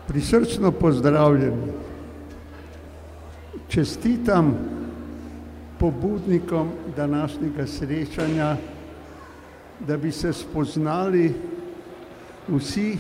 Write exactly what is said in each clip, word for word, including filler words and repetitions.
Prisrčno pozdravljeni. Čestitam pobudnikom današnjega srečanja, da bi se spoznali vsi,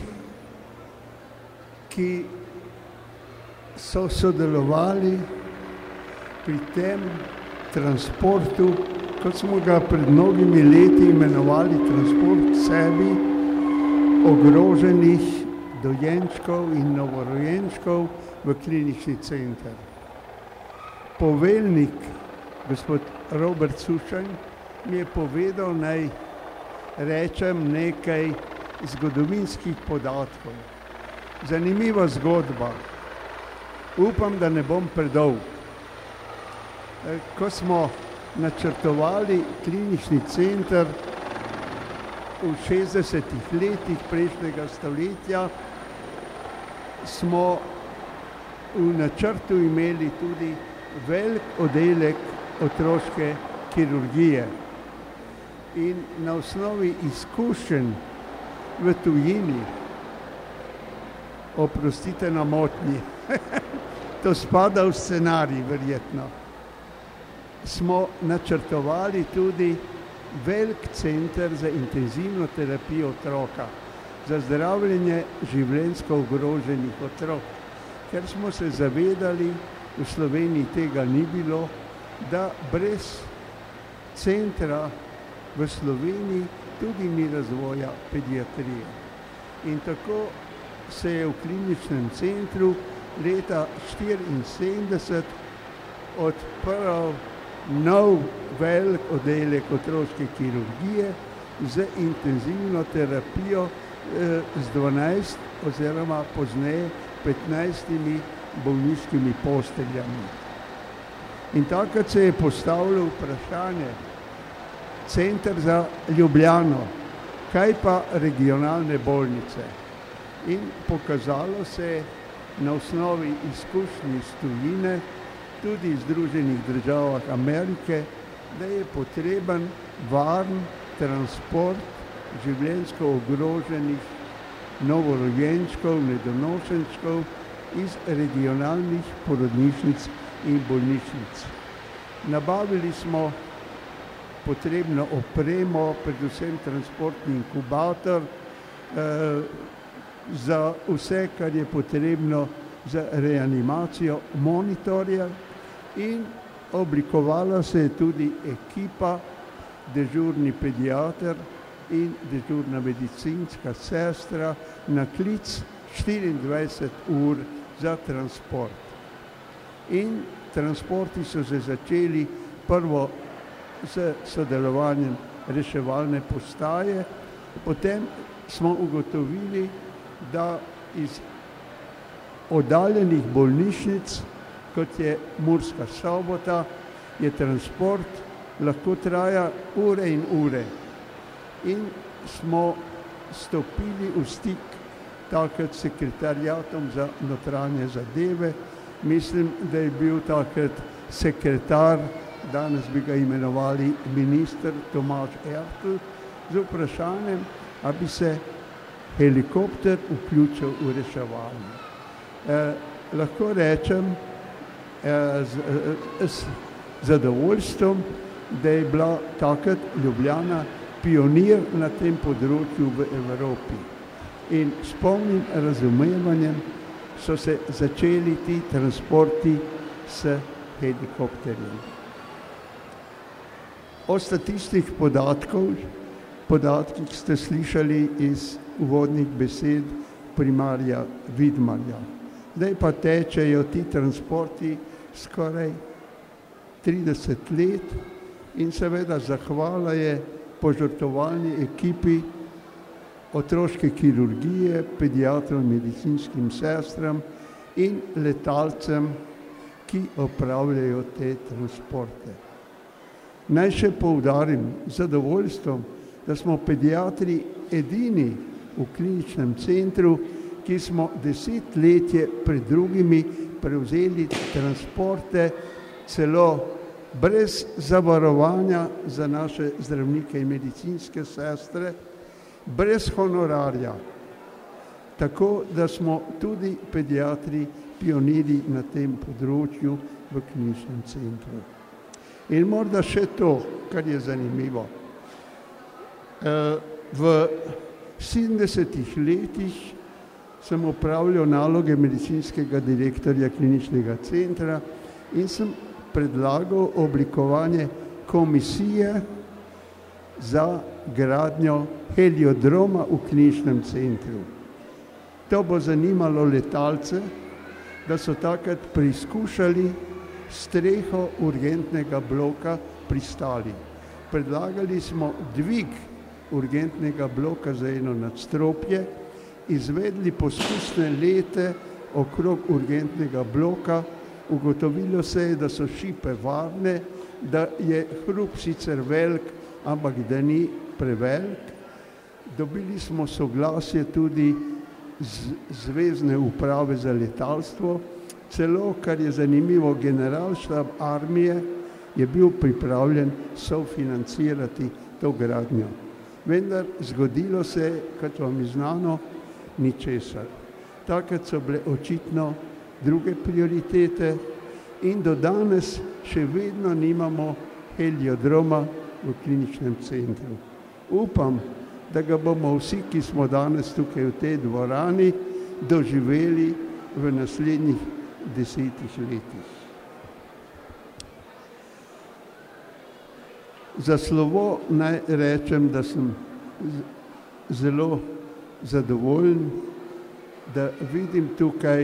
ki so sodelovali pri tem transportu, kot smo ga pred mnogimi leti imenovali transport sebi ogroženih dojenčkov in novorojenčkov v klinični center. Poveljnik, gospod Robert Sušanj, mi je povedal, naj rečem nekaj zgodovinskih podatkov. Zanimiva zgodba. Upam, da ne bom predolg. Ko smo načrtovali klinični center v šestdesetih letih prejšnjega stoletja, smo v načrtu imeli tudi velik oddelek otroške kirurgije. In na osnovi izkušenj v tujini, oprostite na motnji, to spada v scenarij verjetno, smo načrtovali tudi velik center za intenzivno terapijo otroka, za zdravljenje življenjsko ogroženih otrok, ker smo se zavedali, v Sloveniji tega ni bilo, da brez centra v Sloveniji tudi ni razvoja pediatrije. In tako se je v kliničnem centru leta štiriinsedemdeset odprl nov velik oddelek otroške kirurgije z intenzivno terapijo eh, z dvanajst oziroma pozneje petnajstimi bolniškimi posteljami. In takrat se je postavilo vprašanje, center za Ljubljano, kaj pa regionalne bolnice? In pokazalo se je na osnovi izkušnji iz tujine, tudi v Združenih državah Amerike, da je potreben varen transport življenjsko ogroženih novorojenčkov, nedonošenčkov iz regionalnih porodnišnic in bolnišnic. Nabavili smo potrebno opremo, predvsem transportni inkubator, eh, za vse, kar je potrebno za reanimacijo monitorja, in oblikovala se je tudi ekipa, dežurni pediater in dežurna medicinska sestra na klic štiriindvajset ur za transport. In transporti so se začeli prvo s sodelovanjem reševalne postaje, potem smo ugotovili, da iz oddaljenih bolnišnic, kot je Murska Sobota, je transport lahko traja ure in ure. In smo stopili v stik takrat s sekretariatom za notranje zadeve. Mislim, da je bil takrat sekretar, danes bi ga imenovali minister Tomaž Ertl, z vprašanjem, a bi se helikopter vključil v reševanje. Eh, lahko rečem eh, z, eh, z zadovoljstvom, da je bila takrat Ljubljana pionir na tem področju v Evropi. In s polnim razumevanjem so se začeli ti transporti s helikopterjem. O statističnih podatkov, podatkih ste slišali iz uvodnih besed primarja Vidmarja. Zdaj pa tečejo ti transporti skoraj trideset let in seveda zahvala je požrtvovalni ekipi otroške kirurgije, pediatrom, medicinskim sestram in letalcem, ki opravljajo te transporte. Naj še poudarim z zadovoljstvom, da smo pediatri edini v kliničnem centru, ki smo desetletje pred drugimi prevzeli transporte celo brez zavarovanja za naše zdravnike in medicinske sestre, brez honorarja. Tako da smo tudi pediatri pionirji na tem področju v kliničnem centru. In morda še to, kar je zanimivo. V sedemdesetih letih sem opravljal naloge medicinskega direktorja kliničnega centra in sem predlagal oblikovanje komisije za gradnjo heliodroma v kliničnem centru. To bo zanimalo letalce, da so takrat preizkušali streho urgentnega bloka pri Stali. Predlagali smo dvig urgentnega bloka za eno nadstropje, izvedli poskusne lete okrog urgentnega bloka, ugotovilo se je, da so šipe varne, da je hrup sicer velik, ampak da ni prevelik. Dobili smo soglasje tudi z Zvezne uprave za letalstvo, celo, kar je zanimivo, generalštab armije je bil pripravljen sofinancirati to gradnjo. Vendar zgodilo se, kot vam je znano, ničesar. Takrat so bile očitno druge prioritete in do danes še vedno nimamo heliodroma v kliničnem centru. Upam, da ga bomo vsi, ki smo danes tukaj v tej dvorani, doživeli v naslednjih desetih letih. Za slovo naj rečem, da sem zelo zadovoljen, da vidim tukaj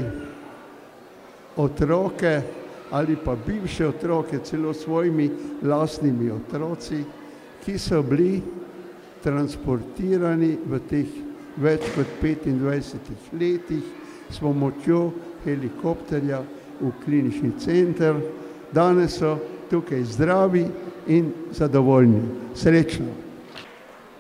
otroke ali pa bivše otroke, celo svojimi lastnimi otroci, ki so bili transportirani v teh več kot petindvajsetih letih s pomočjo helikopterja v klinični center. Danes so tukaj zdravi in zadovoljni. Srečno!